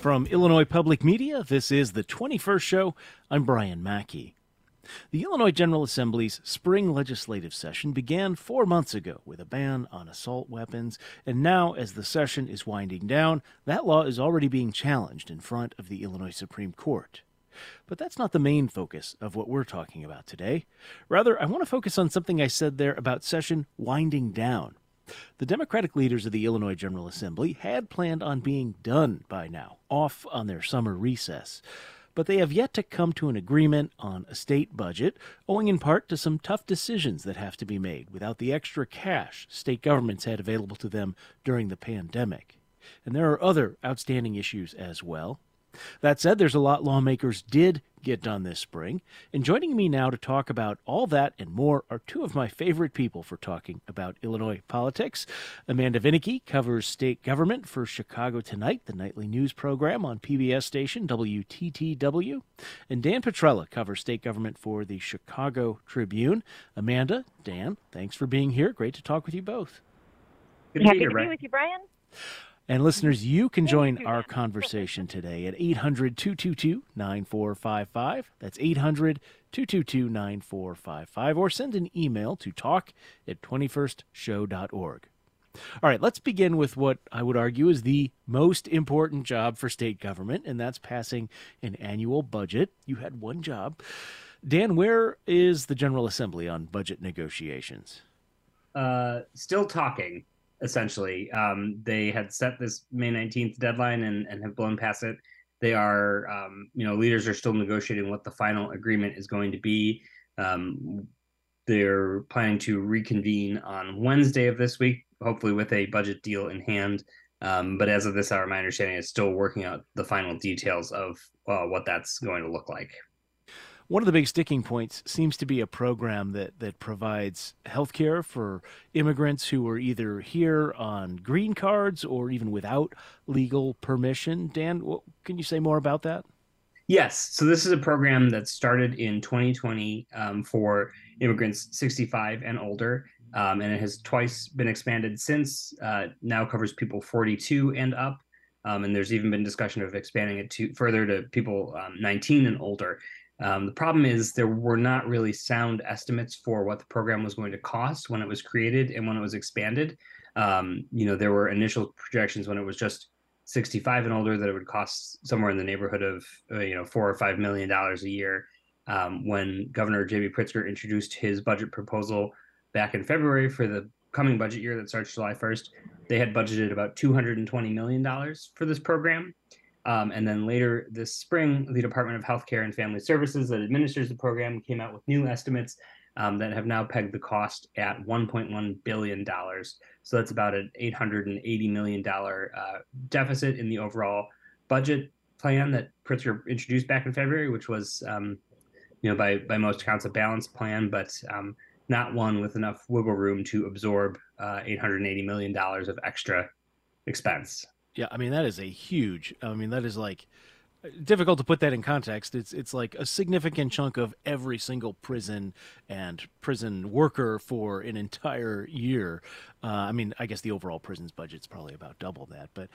From Illinois Public Media, this is the 21st Show. I'm Brian Mackey. The Illinois General Assembly's spring legislative session began 4 months ago with a ban on assault weapons, and now, as the session is winding down, that law is already being challenged in front of the Illinois Supreme Court. But that's not the main focus of what we're talking about today. Rather, I want to focus on something I said there about session winding down. The Democratic leaders of the Illinois General Assembly had planned on being done by now, off on their summer recess. But they have yet to come to an agreement on a state budget, owing in part to some tough decisions that have to be made without the extra cash state governments had available to them during the pandemic. And there are other outstanding issues as well. That said, there's a lot lawmakers did get done this spring, and joining me now to talk about all that and more are two of my favorite people for talking about Illinois politics. Amanda Vinicky covers state government for Chicago Tonight, the nightly news program on PBS station WTTW, and Dan Petrella covers state government for the Chicago Tribune. Amanda, Dan, thanks for being here. Great to talk with you both. Happy to be with you, Brian. And listeners, you can join our conversation today at 800-222-9455. That's 800-222-9455. Or send an email to talk@21stshow.org. All right, let's begin with what I would argue is the most important job for state government, and that's passing an annual budget. You had one job. Dan, where is the General Assembly on budget negotiations? Still talking. Essentially, they had set this May 19th deadline and have blown past it. They are, leaders are still negotiating what the final agreement is going to be. They're planning to reconvene on Wednesday of this week, hopefully with a budget deal in hand. But as of this hour, my understanding is still working out the final details of what that's going to look like. One of the big sticking points seems to be a program that provides health care for immigrants who are either here on green cards or even without legal permission. Dan, can you say more about that? Yes. So this is a program that started in 2020 for immigrants 65 and older, and it has twice been expanded since. Now covers people 42 and up, and there's even been discussion of expanding it further to people 19 and older. The problem is there were not really sound estimates for what the program was going to cost when it was created and when it was expanded. There were initial projections when it was just 65 and older that it would cost somewhere in the neighborhood of $4 or $5 million a year. When Governor J.B. Pritzker introduced his budget proposal back in February for the coming budget year that starts July 1st, they had budgeted about $220 million for this program. And then later this spring, the Department of Healthcare and Family Services that administers the program came out with new estimates that have now pegged the cost at $1.1 billion. So that's about an $880 million deficit in the overall budget plan that Pritzker introduced back in February, which was, by most accounts, a balanced plan, but not one with enough wiggle room to absorb $880 million of extra expense. Yeah, I mean, that is that is like difficult to put that in context. It's like a significant chunk of every single prison and prison worker for an entire year. I guess the overall prison's budget's probably about double that. But,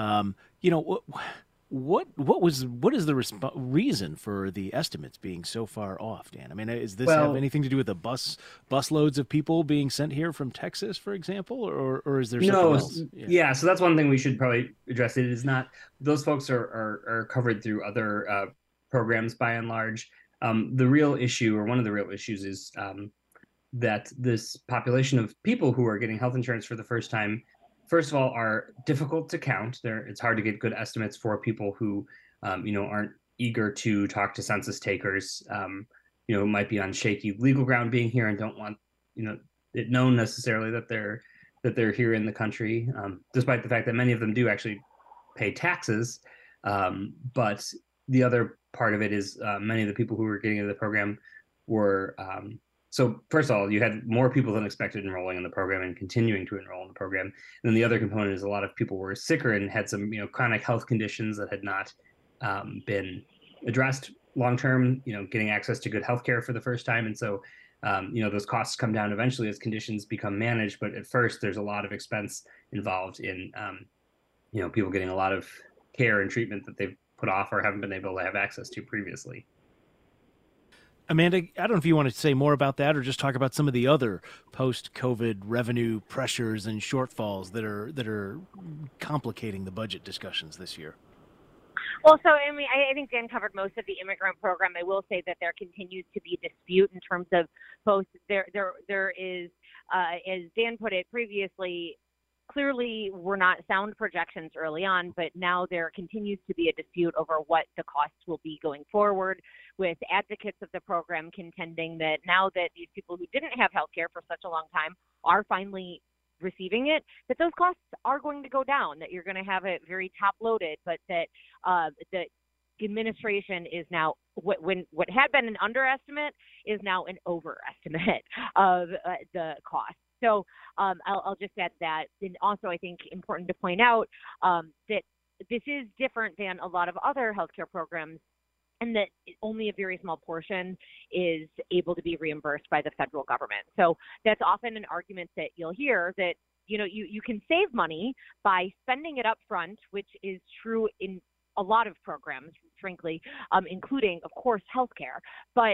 what is the reason for the estimates being so far off, Dan? I mean, is this have anything to do with the bus loads of people being sent here from Texas, for example, or is there something else? Yeah, so that's one thing we should probably address. It is not those folks are covered through other programs by and large. The real issue, or one of the real issues, is that this population of people who are getting health insurance for the first time, first of all, are difficult to count. It's hard to get good estimates for people who, aren't eager to talk to census takers, might be on shaky legal ground being here and don't want, it known necessarily that they're here in the country, despite the fact that many of them do actually pay taxes. But the other part of it is many of the people who were getting into the program were So first of all, you had more people than expected enrolling in the program and continuing to enroll in the program. And then the other component is a lot of people were sicker and had some, chronic health conditions that had not been addressed long-term, getting access to good healthcare for the first time. And so, those costs come down eventually as conditions become managed. But at first, there's a lot of expense involved in, people getting a lot of care and treatment that they've put off or haven't been able to have access to previously. Amanda, I don't know if you want to say more about that or just talk about some of the other post-COVID revenue pressures and shortfalls that are complicating the budget discussions this year. Well, so I mean, I think Dan covered most of the immigrant program. I will say that there continues to be dispute in terms of both. There is, as Dan put it previously, clearly were not sound projections early on, but now there continues to be a dispute over what the costs will be going forward, with advocates of the program contending that now that these people who didn't have health care for such a long time are finally receiving it, that those costs are going to go down, that you're going to have it very top loaded, but that the administration is now, what had been an underestimate is now an overestimate of the cost. So I'll just add that. And also, I think important to point out that this is different than a lot of other healthcare programs, and that only a very small portion is able to be reimbursed by the federal government. So that's often an argument that you'll hear, that you can save money by spending it up front, which is true in a lot of programs, frankly, including, of course, healthcare. But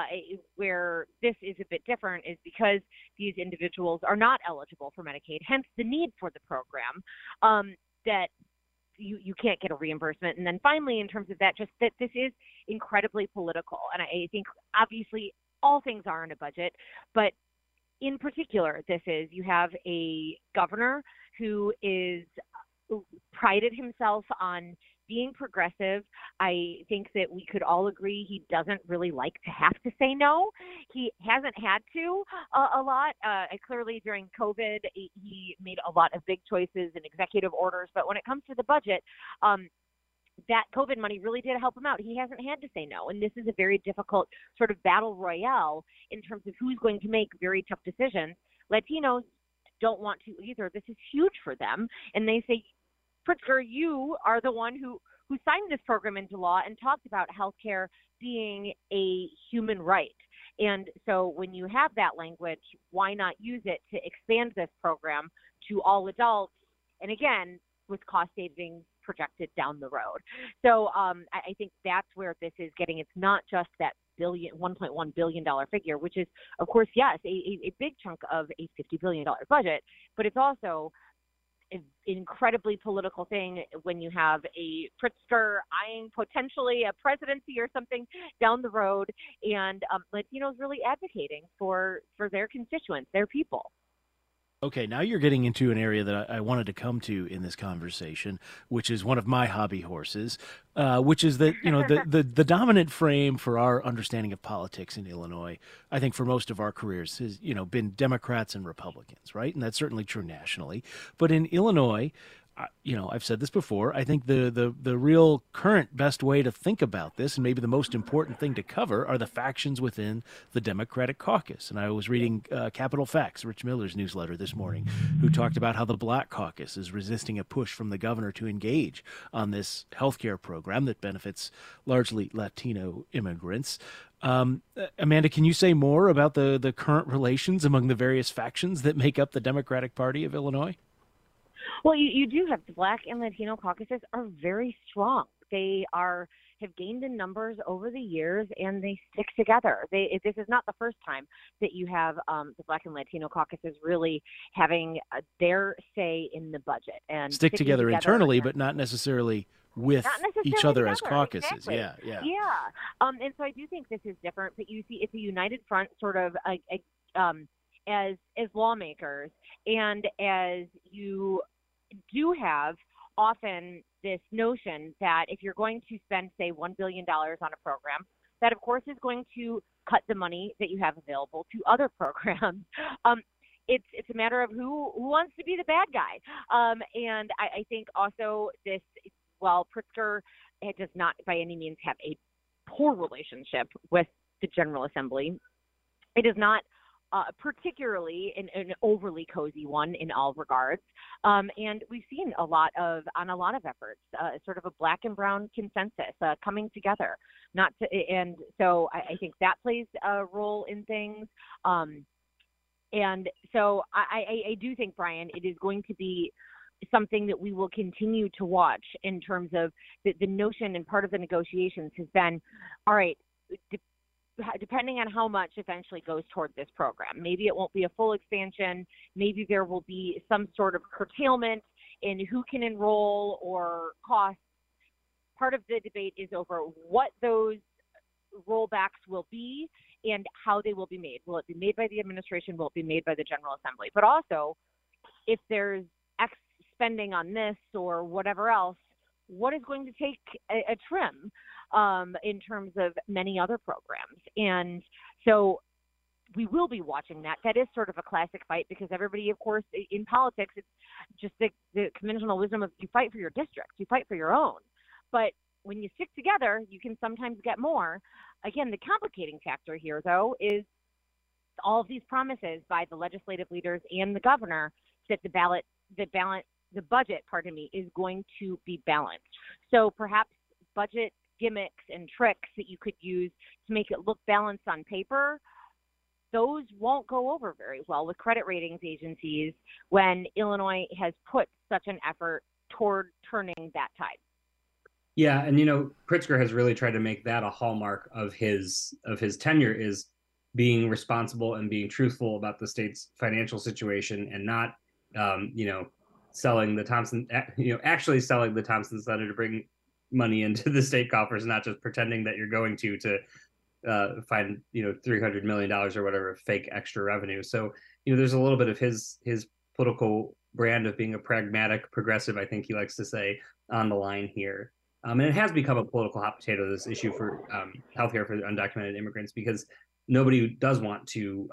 where this is a bit different is because these individuals are not eligible for Medicaid, hence the need for the program, that you can't get a reimbursement. And then finally, in terms of that, just that this is incredibly political. And I think obviously all things are in a budget, but in particular, you have a governor who is prided himself on being progressive. I think that we could all agree he doesn't really like to have to say no. He hasn't had to a lot. Clearly during COVID, he made a lot of big choices and executive orders. But when it comes to the budget, that COVID money really did help him out. He hasn't had to say no. And this is a very difficult sort of battle royale in terms of who's going to make very tough decisions. Latinos don't want to either. This is huge for them. And they say, Pritzker, you are the one who signed this program into law and talked about healthcare being a human right. And so when you have that language, why not use it to expand this program to all adults? And again, with cost savings projected down the road. So I think that's where this is getting. It's not just that $1.1 billion figure, which is, of course, yes, a big chunk of a $50 billion budget, but it's also an incredibly political thing when you have a Pritzker eyeing potentially a presidency or something down the road, and Latinos really advocating for their constituents, their people. Okay, now you're getting into an area that I wanted to come to in this conversation, which is one of my hobby horses, which is that, the dominant frame for our understanding of politics in Illinois, I think for most of our careers, has, been Democrats and Republicans, right? And that's certainly true nationally. But in Illinois, I've said this before, I think the real current best way to think about this, and maybe the most important thing to cover, are the factions within the Democratic caucus. And I was reading Capital Facts, Rich Miller's newsletter this morning, who talked about how the Black Caucus is resisting a push from the governor to engage on this healthcare program that benefits largely Latino immigrants. Amanda, can you say more about the current relations among the various factions that make up the Democratic Party of Illinois? Well, you do have the Black and Latino caucuses are very strong. They have gained in numbers over the years, and they stick together. This is not the first time that you have the Black and Latino caucuses really having their say in the budget and stick together internally, but not necessarily with each other as caucuses. Exactly. Yeah. And so I do think this is different, but you see it's a united front, sort of as lawmakers, and as you do have often this notion that if you're going to spend, say, $1 billion on a program, that of course is going to cut the money that you have available to other programs. It's a matter of who wants to be the bad guy. And I think also this, while Pritzker does not by any means have a poor relationship with the General Assembly, it is not particularly an overly cozy one in all regards. And we've seen on a lot of efforts, sort of a black and brown consensus coming together. And so I think that plays a role in things. And so I do think, Brian, it is going to be something that we will continue to watch in terms of the notion, and part of the negotiations has been, all right, depending on how much eventually goes toward this program. Maybe it won't be a full expansion. Maybe there will be some sort of curtailment in who can enroll or costs. Part of the debate is over what those rollbacks will be and how they will be made. Will it be made by the administration? Will it be made by the General Assembly? But also, if there's X spending on this or whatever else, what is going to take a trim in terms of many other programs? And so we will be watching that. That is sort of a classic fight, because everybody, of course, in politics, it's just the conventional wisdom of you fight for your district, you fight for your own. But when you stick together, you can sometimes get more. Again, the complicating factor here, though, is all of these promises by the legislative leaders and the governor that the budget, is going to be balanced. So perhaps budget gimmicks and tricks that you could use to make it look balanced on paper, those won't go over very well with credit ratings agencies when Illinois has put such an effort toward turning that tide. Yeah, and Pritzker has really tried to make that a hallmark of his tenure, is being responsible and being truthful about the state's financial situation, and not selling the Thompson, actually selling the Thompson Center to bring money into the state coffers, not just pretending that you're going to find $300 million or whatever fake extra revenue. So there's a little bit of his political brand of being a pragmatic progressive, I think he likes to say, on the line here. And it has become a political hot potato, this issue for healthcare for undocumented immigrants, because nobody does want to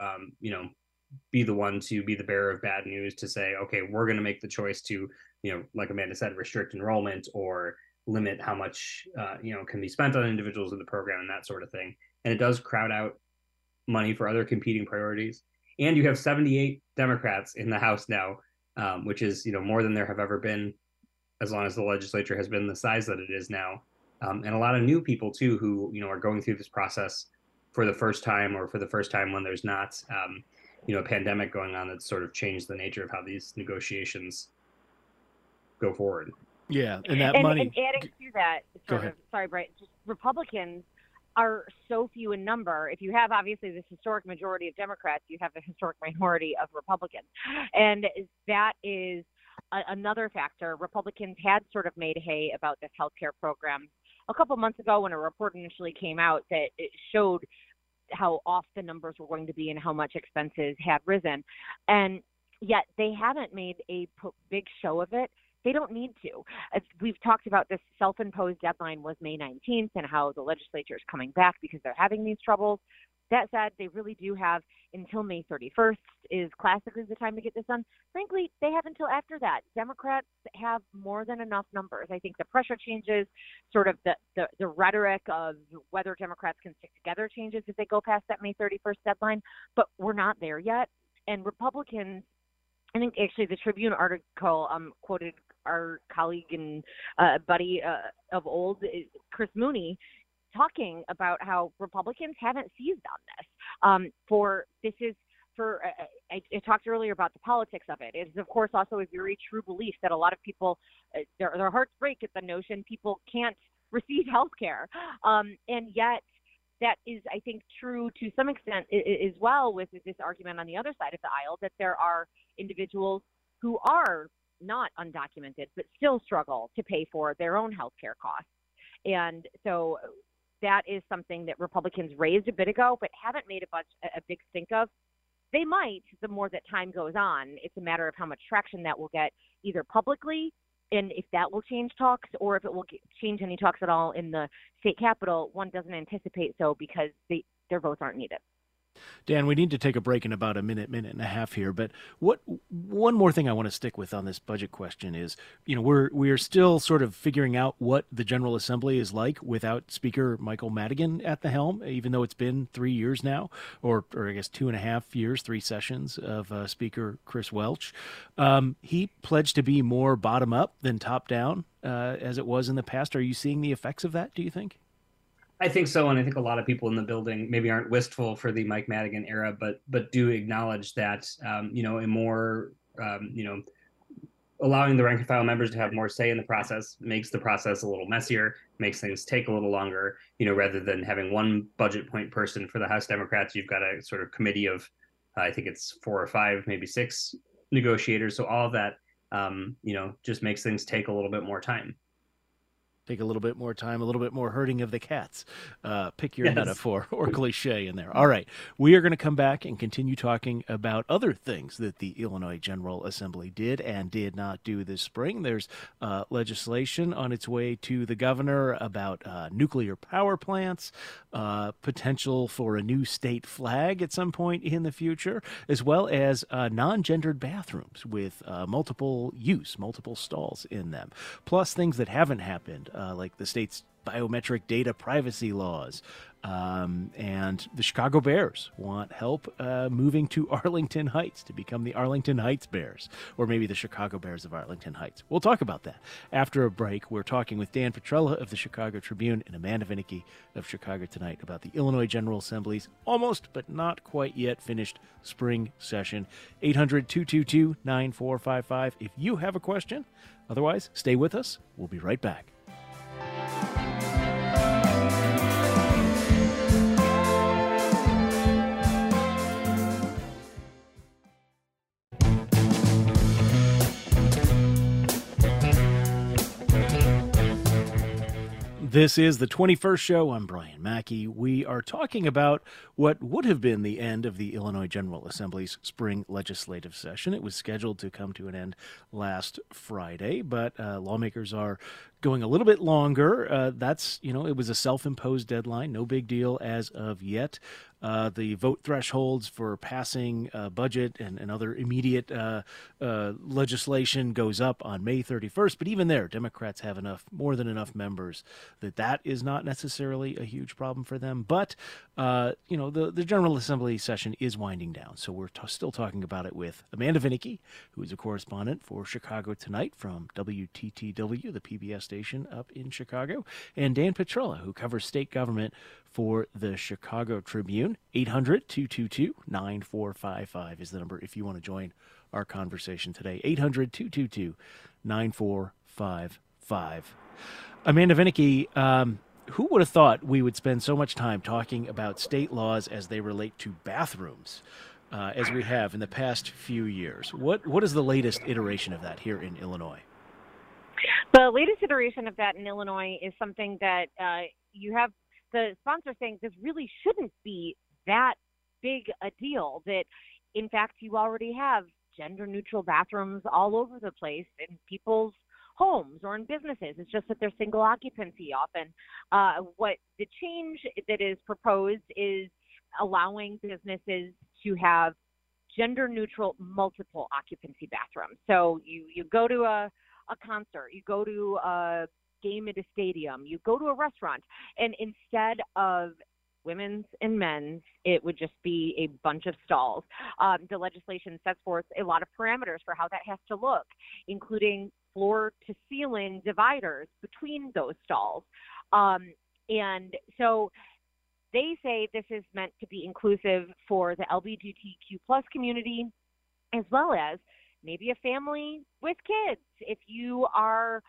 be the one to be the bearer of bad news, to say, okay, we're going to make the choice to, like Amanda said, restrict enrollment or limit how much, can be spent on individuals in the program and that sort of thing. And it does crowd out money for other competing priorities. And you have 78 Democrats in the House now, which is, more than there have ever been, as long as the legislature has been the size that it is now. And a lot of new people too, who, are going through this process for the first time, or for the first time when there's not, a pandemic going on that's sort of changed the nature of how these negotiations go forward. Yeah, and that money. And adding to that, sorry, Brian, just Republicans are so few in number. If you have obviously this historic majority of Democrats, you have a historic minority of Republicans, and that is another factor. Republicans had sort of made hay about this healthcare program a couple months ago when a report initially came out that it showed how off the numbers were going to be and how much expenses had risen. And yet they haven't made a big show of it. They don't need to. We've talked about this self-imposed deadline was May 19th and how the legislature is coming back because they're having these troubles. That said, they really do have until May 31st is classically the time to get this done. Frankly, they have until after that. Democrats have more than enough numbers. I think the pressure changes, sort of the rhetoric of whether Democrats can stick together changes if they go past that May 31st deadline, but we're not there yet. And Republicans, I think actually the Tribune article quoted our colleague and buddy of old, Chris Mooney, talking about how Republicans haven't seized on this. I talked earlier about the politics of it. It is, of course, also a very true belief that a lot of people, their hearts break at the notion people can't receive health care. And yet that is, I think, true to some extent as well with this argument on the other side of the aisle that there are individuals who are not undocumented but still struggle to pay for their own health care costs. And so that is something that Republicans raised a bit ago but haven't made a big stink of. They might, the more that time goes on. It's a matter of how much traction that will get either publicly, and if that will change talks, or if it will change any talks at all in the state capitol. One doesn't anticipate so because their votes aren't needed. Dan, we need to take a break in about a minute and a half here. But one more thing I want to stick with on this budget question is, we are still sort of figuring out what the General Assembly is like without Speaker Michael Madigan at the helm, even though it's been 3 years now, or I guess 2.5 years, 3 sessions of Speaker Chris Welch. He pledged to be more bottom up than top down, as it was in the past. Are you seeing the effects of that, do you think? I think so, and I think a lot of people in the building maybe aren't wistful for the Mike Madigan era, but do acknowledge that a more allowing the rank and file members to have more say in the process makes the process a little messier, makes things take a little longer. Rather than having one budget point person for the House Democrats, you've got a sort of committee of, I think it's 4 or 5, maybe 6 negotiators. So all of that, just makes things take a little bit more time. Take a little bit more time, a little bit more herding of the cats. Pick your Yes. metaphor or cliche in there. All right. We are going to come back and continue talking about other things that the Illinois General Assembly did and did not do this spring. There's legislation on its way to the governor about nuclear power plants, potential for a new state flag at some point in the future, as well as non-gendered bathrooms with multiple stalls in them, plus things that haven't happened, like the state's biometric data privacy laws. And the Chicago Bears want help moving to Arlington Heights to become the Arlington Heights Bears, or maybe the Chicago Bears of Arlington Heights. We'll talk about that after a break. We're talking with Dan Petrella of the Chicago Tribune and Amanda Vinicky of Chicago Tonight about the Illinois General Assembly's almost but not quite yet finished spring session. 800-222-9455 if you have a question. Otherwise, stay with us. We'll be right back. This is the 21st show. I'm Brian Mackey. We are talking about what would have been the end of the Illinois General Assembly's spring legislative session. It was scheduled to come to an end last Friday, but lawmakers are going a little bit longer. It was a self-imposed deadline. No big deal as of yet. The vote thresholds for passing budget and other immediate legislation goes up on May 31st. But even there, Democrats have more than enough members that is not necessarily a huge problem for them. But, the General Assembly session is winding down. So we're still talking about it with Amanda Vinicky, who is a correspondent for Chicago Tonight from WTTW, the PBS station up in Chicago, and Dan Petrella, who covers state government for the Chicago Tribune. 800-222-9455 is the number if you want to join our conversation today. 800-222-9455. Amanda Vinicky, who would have thought we would spend so much time talking about state laws as they relate to bathrooms as we have in the past few years? What is the latest iteration of that here in Illinois? The latest iteration of that in Illinois is something that you have the sponsor saying this really shouldn't be that big a deal, that in fact you already have gender neutral bathrooms all over the place in people's homes or in businesses. It's just that they're single occupancy often. What the change that is proposed is allowing businesses to have gender neutral multiple occupancy bathrooms. So you go to a concert, you go to a game at a stadium, you go to a restaurant, and instead of women's and men's, it would just be a bunch of stalls. The legislation sets forth a lot of parameters for how that has to look, including floor to ceiling dividers between those stalls. And so they say this is meant to be inclusive for the LGBTQ plus community, as well as maybe a family with kids. If you are,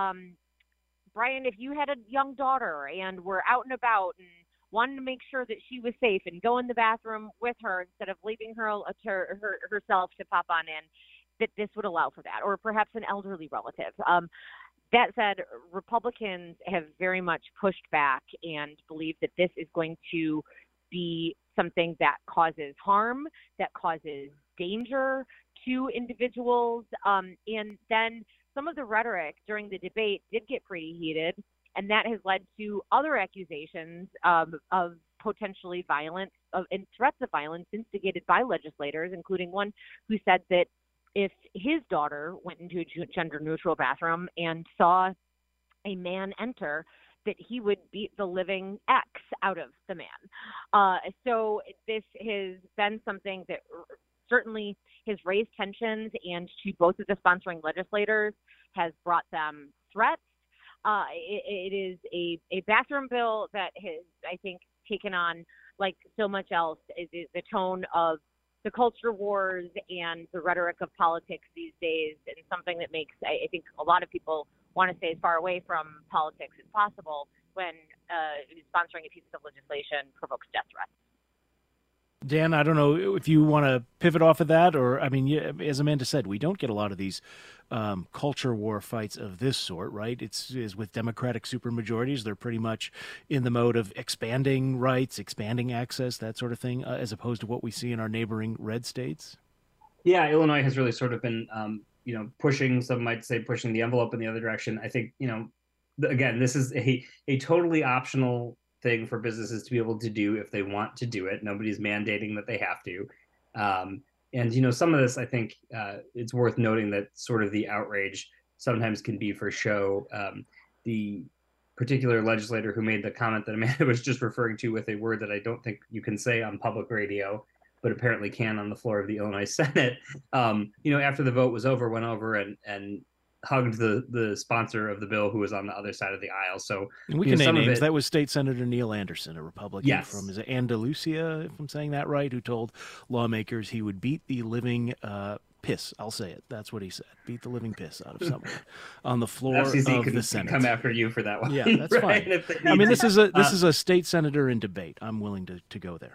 Brian, if you had a young daughter and were out and about and wanted to make sure that she was safe and go in the bathroom with her instead of leaving her herself to pop on in, that this would allow for that, or perhaps an elderly relative. That said, Republicans have very much pushed back and believe that this is going to be something that causes harm, that causes danger to individuals. And then some of the rhetoric during the debate did get pretty heated, and that has led to other accusations of potentially violence and threats of violence instigated by legislators, including one who said that if his daughter went into a gender-neutral bathroom and saw a man enter, that he would beat the living X out of the man. So this has been something that certainly has raised tensions, and to both of the sponsoring legislators has brought them threats. It is a bathroom bill that has, I think, taken on, like so much else, is the tone of the culture wars and the rhetoric of politics these days, and something that makes, I think, a lot of people want to stay as far away from politics as possible when sponsoring a piece of legislation provokes death threats. Dan, I don't know if you want to pivot off of that, or, I mean, yeah, as Amanda said, we don't get a lot of these culture war fights of this sort, right? It's with Democratic supermajorities. They're pretty much in the mode of expanding rights, expanding access, that sort of thing, as opposed to what we see in our neighboring red states. Yeah, Illinois has really sort of been, pushing, some might say pushing the envelope in the other direction. I think, again, this is a totally optional thing for businesses to be able to do if they want to do it. Nobody's mandating that they have to. And some of this, I think it's worth noting that sort of the outrage sometimes can be for show. The particular legislator who made the comment that Amanda was just referring to, with a word that I don't think you can say on public radio, but apparently can on the floor of the Illinois Senate, after the vote was over, went over and hugged the sponsor of the bill, who was on the other side of the aisle. So and we can name names. That was State Senator Neil Anderson, a Republican from Andalusia, if I'm saying that right, who told lawmakers he would beat the living piss. I'll say it. That's what he said. Beat the living piss out of someone on the floor FCC of the Senate. Come after you for that one. Yeah, that's right? Fine. I mean, this is a state senator in debate. I'm willing to go there.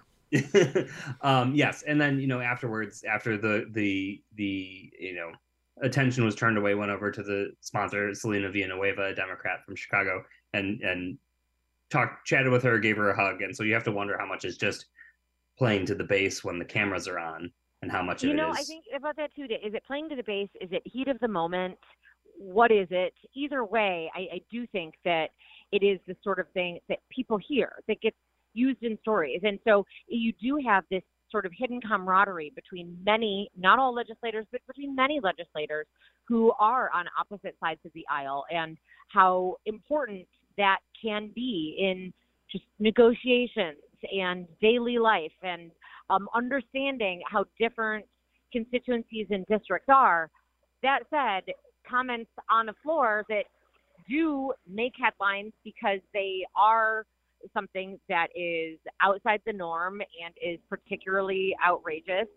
Yes, and then afterwards, after the attention was turned away, went over to the sponsor, Selena Villanueva, a Democrat from Chicago, and chatted with her, gave her a hug. And so you have to wonder how much is just playing to the base when the cameras are on, and how much of it is. I think about that too. Is it playing to the base? Is it heat of the moment? What is it? Either way, I do think that it is the sort of thing that people hear, that gets used in stories. And so you do have this sort of hidden camaraderie between many, not all legislators, but between many legislators who are on opposite sides of the aisle, and how important that can be in just negotiations and daily life, and understanding how different constituencies and districts are. That said, comments on the floor that do make headlines because they are something that is outside the norm and is particularly outrageous,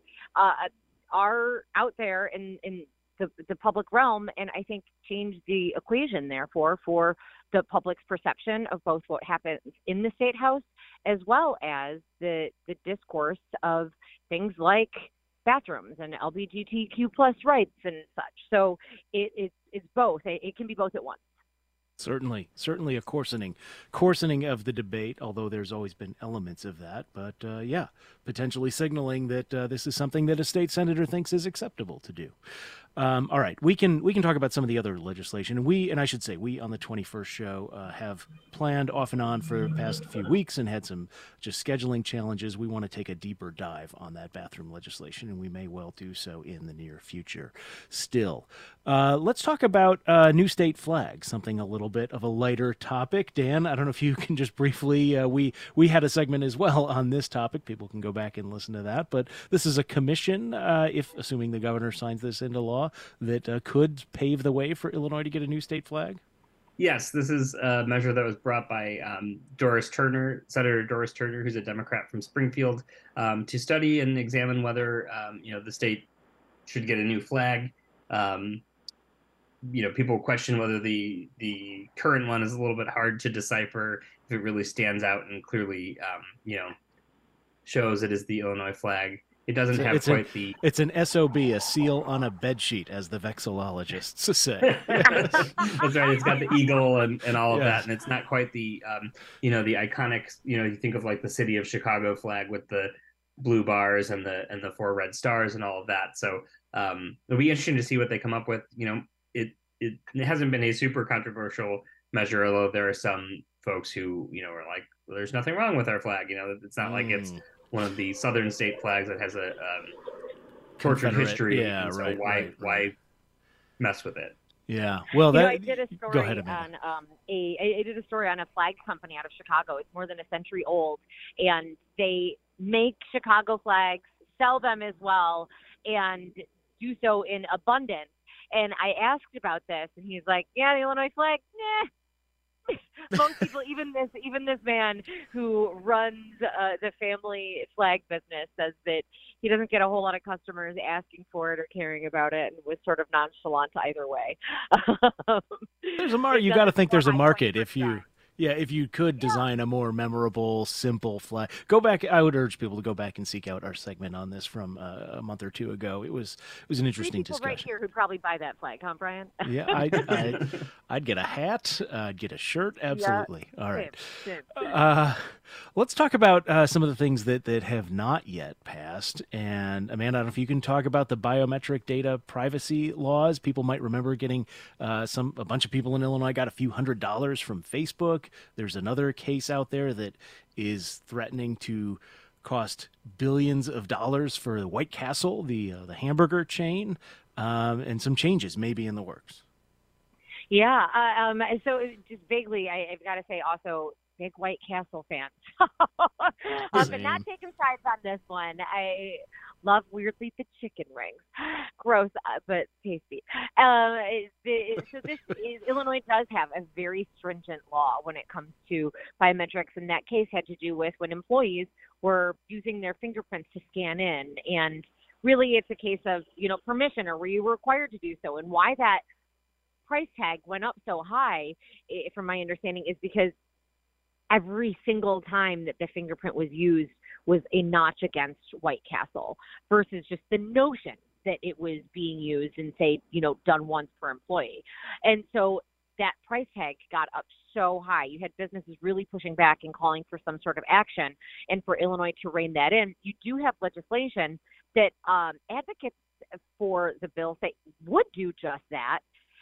are out there in the public realm, and I think change the equation, therefore, for the public's perception of both what happens in the State House as well as the discourse of things like bathrooms and LGBTQ plus rights and such. So it's both. It can be both at once. Certainly a coarsening of the debate, although there's always been elements of that. But potentially signaling that this is something that a state senator thinks is acceptable to do. All right, we can talk about some of the other legislation. We on the 21st show have planned off and on for the past few weeks and had some just scheduling challenges. We want to take a deeper dive on that bathroom legislation, and we may well do so in the near future. Still, let's talk about new state flags, something a little bit of a lighter topic. Dan, I don't know if you can just briefly, we had a segment as well on this topic. People can go back and listen to that, but this is a commission, if assuming the governor signs this into law, that could pave the way for Illinois to get a new state flag? Yes, this is a measure that was brought by Senator Doris Turner, who's a Democrat from Springfield, to study and examine whether the state should get a new flag. People question whether the current one is a little bit hard to decipher, if it really stands out and clearly shows it is the Illinois flag. It doesn't have quite the... It's an SOB, a seal on a bedsheet, as the vexillologists say. That's right. It's got the eagle and all of that, and it's not quite the, the iconic, you think of like the city of Chicago flag with the blue bars and the 4 red stars and all of that. So it'll be interesting to see what they come up with. It hasn't been a super controversial measure, although there are some folks who, are like, well, there's nothing wrong with our flag. It's not like it's one of the southern state flags that has a tortured history. Yeah, so right. Why mess with it? Yeah. Well, I did a story go ahead, on I did a story on a flag company out of Chicago. It's more than a century old, and they make Chicago flags, sell them as well, and do so in abundance. And I asked about this, and he's like, "Yeah, the Illinois flag, most people, even this man who runs the family flag business, says that he doesn't get a whole lot of customers asking for it or caring about it, and was sort of nonchalant either way. There's a market. You got to think there's a market if you could design a more memorable, simple flag. Go back. I would urge people to go back and seek out our segment on this from a month or two ago. It was an interesting discussion. Right here who'd probably buy that flag, huh, Brian? Yeah, I'd get a hat. I'd get a shirt. Absolutely. Yeah, all right. Same. Let's talk about some of the things that have not yet passed. And Amanda, I don't know if you can talk about the biometric data privacy laws. People might remember getting a bunch of people in Illinois got a few $100s from Facebook. There's another case out there that is threatening to cost billions of dollars for the White Castle, the hamburger chain, and some changes maybe in the works. Yeah. So just vaguely, I've got to say also, big White Castle fans, but not taking sides on this one. I love weirdly the chicken rings, gross but tasty. So Illinois does have a very stringent law when it comes to biometrics, and that case had to do with when employees were using their fingerprints to scan in, and really it's a case of permission, or were you required to do so, and why that price tag went up so high, from my understanding, is because every single time that the fingerprint was used was a notch against White Castle, versus just the notion that it was being used and say, done once per employee. And so that price tag got up so high. You had businesses really pushing back and calling for some sort of action. And for Illinois to rein that in, you do have legislation that advocates for the bill say would do just that,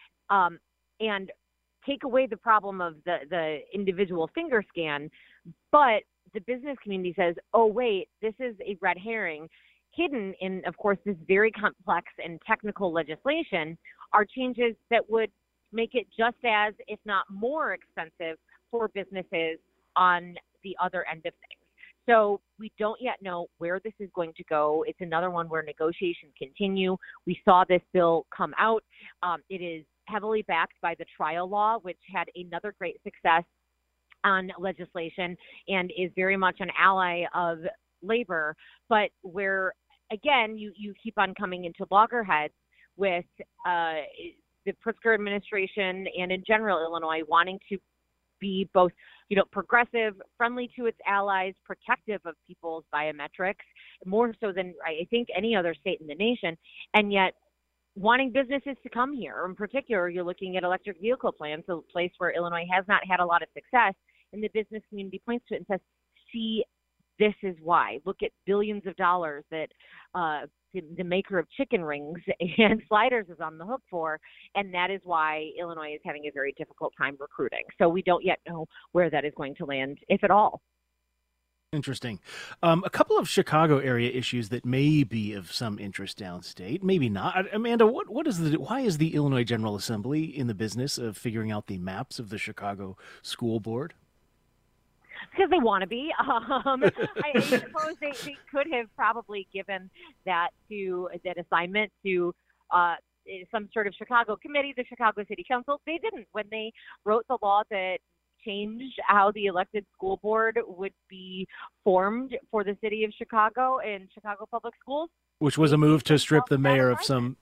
and take away the problem of the individual finger scan. But the business community says, oh, wait, this is a red herring. Hidden in, of course, this very complex and technical legislation are changes that would make it just as, if not more expensive for businesses on the other end of things. So we don't yet know where this is going to go. It's another one where negotiations continue. We saw this bill come out. It is heavily backed by the trial law, which had another great success on legislation and is very much an ally of labor, but where, again, you keep on coming into loggerheads with the Pritzker administration and in general Illinois wanting to be both, progressive, friendly to its allies, protective of people's biometrics, more so than I think any other state in the nation, and yet wanting businesses to come here. In particular, you're looking at electric vehicle plants, a place where Illinois has not had a lot of success, and the business community points to it and says, see, this is why. Look at billions of dollars that the maker of chicken rings and sliders is on the hook for, and that is why Illinois is having a very difficult time recruiting. So we don't yet know where that is going to land, if at all. Interesting. A couple of Chicago area issues that may be of some interest downstate, maybe not. Amanda, why is the Illinois General Assembly in the business of figuring out the maps of the Chicago School Board? Because they want to be. I suppose they could have probably given that assignment to some sort of Chicago committee, the Chicago City Council. They didn't. When they wrote the law that changed how the elected school board would be formed for the city of Chicago and Chicago Public Schools, which was a move to strip the mayor of some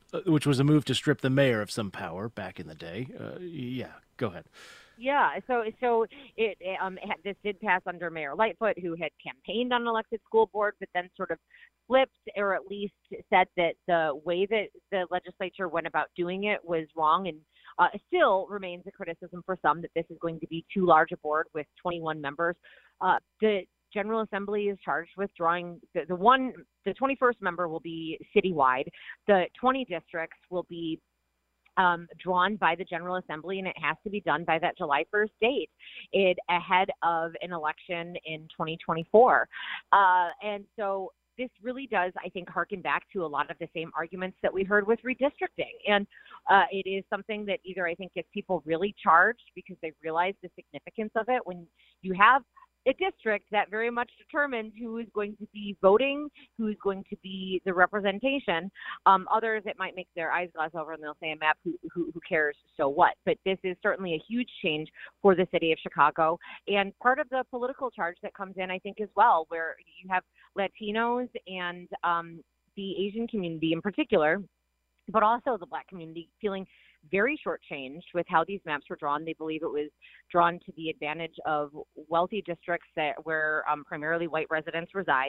power back in the day. Yeah, go ahead. Yeah, so this did pass under Mayor Lightfoot, who had campaigned on an elected school board, but then sort of flipped, or at least said that the way that the legislature went about doing it was wrong, and still remains a criticism for some that this is going to be too large a board with 21 members. The General Assembly is charged with drawing the 21st member will be citywide. The 20 districts will be drawn by the General Assembly, and it has to be done by that July 1st date, ahead of an election in 2024. And so this really does, I think, harken back to a lot of the same arguments that we heard with redistricting. And it is something that either I think gets people really charged because they realize the significance of it. When you have a district that very much determines who is going to be voting, who is going to be the representation. Others, it might make their eyes glass over and they'll say a map, who cares, so what? But this is certainly a huge change for the city of Chicago, and part of the political charge that comes in, I think, as well, where you have Latinos and the Asian community in particular, but also the Black community feeling very shortchanged with how these maps were drawn. They believe it was drawn to the advantage of wealthy districts where primarily white residents reside.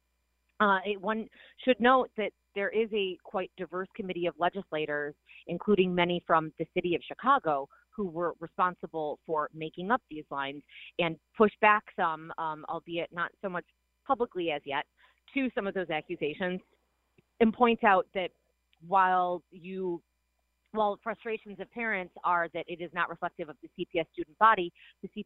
One should note that there is a quite diverse committee of legislators, including many from the city of Chicago, who were responsible for making up these lines and push back some, albeit not so much publicly as yet, to some of those accusations, and point out that while frustrations of parents are that it is not reflective of the CPS student body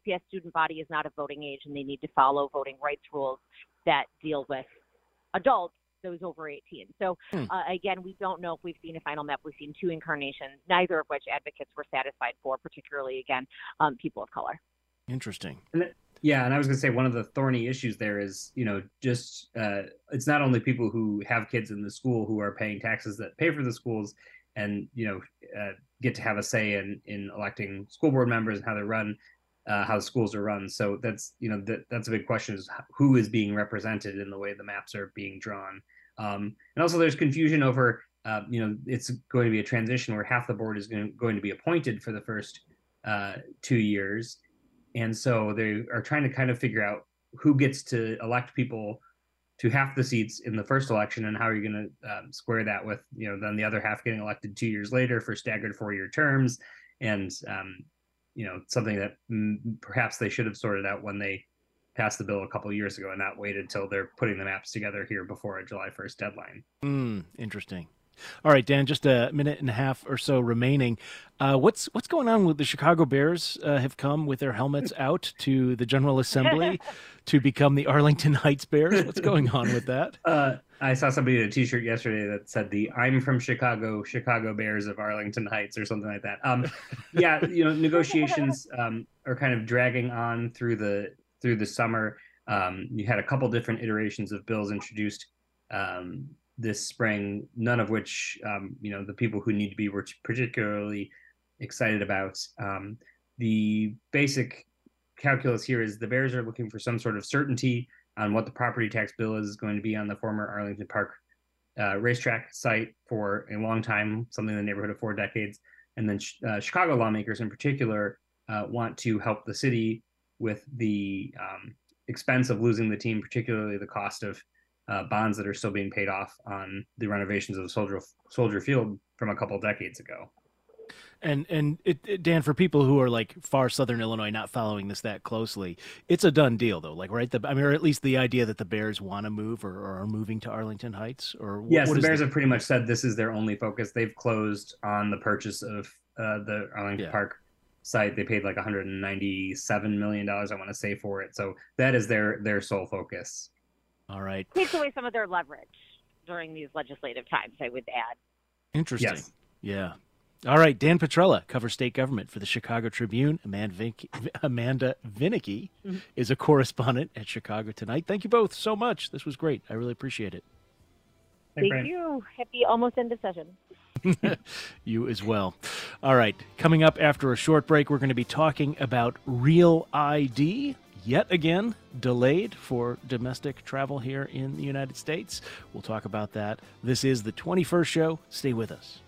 is not of voting age, and they need to follow voting rights rules that deal with adults, those over 18. So again, we don't know if we've seen a final map. We've seen two incarnations, neither of which advocates were satisfied for, particularly, again, people of color. Interesting. Yeah, and I was going to say one of the thorny issues there is, just it's not only people who have kids in the school who are paying taxes that pay for the schools and, get to have a say in electing school board members and how they're run, how the schools are run. So that's, that's a big question, is who is being represented in the way the maps are being drawn. And also there's confusion over, it's going to be a transition where half the board is going to be appointed for the first 2 years. And so they are trying to kind of figure out who gets to elect people to half the seats in the first election, and how are you going to square that with, then the other half getting elected 2 years later for staggered 4-year terms. And, something that perhaps they should have sorted out when they passed the bill a couple of years ago and not waited till they're putting the maps together here before a July 1st deadline. Interesting. All right, Dan, just a minute and a half or so remaining. What's going on with the Chicago Bears? Have come with their helmets out to the General Assembly to become the Arlington Heights Bears. What's going on with that? I saw somebody in a T-shirt yesterday that said "I'm from Chicago, Chicago Bears of Arlington Heights" or something like that. Yeah, negotiations are kind of dragging on through the summer. You had a couple different iterations of bills introduced this spring, none of which, the people who need to be were particularly excited about. The basic calculus here is the Bears are looking for some sort of certainty on what the property tax bill is going to be on the former Arlington Park racetrack site for a long time, something in the neighborhood of 4 decades. And then Chicago lawmakers in particular want to help the city with the expense of losing the team, particularly the cost of bonds that are still being paid off on the renovations of Soldier Field from a couple decades ago. And Dan, for people who are like far southern Illinois, not following this that closely, it's a done deal though, like, right? Or at least the idea that the Bears want to move or are moving to Arlington Heights, or yes, the Bears have pretty much said this is their only focus. They've closed on the purchase of the Arlington Park site. They paid like $197 million, I want to say, for it. So that is their sole focus. All right. Takes away some of their leverage during these legislative times, I would add. Interesting. Yes. Yeah. All right. Dan Petrella covers state government for the Chicago Tribune. Amanda Vinicky is a correspondent at Chicago Tonight. Thank you both so much. This was great. I really appreciate it. Thank you. Happy almost end of session. You as well. All right. Coming up after a short break, we're going to be talking about Real ID. Yet again, delayed for domestic travel here in the United States. We'll talk about that. This is the 21st show. Stay with us.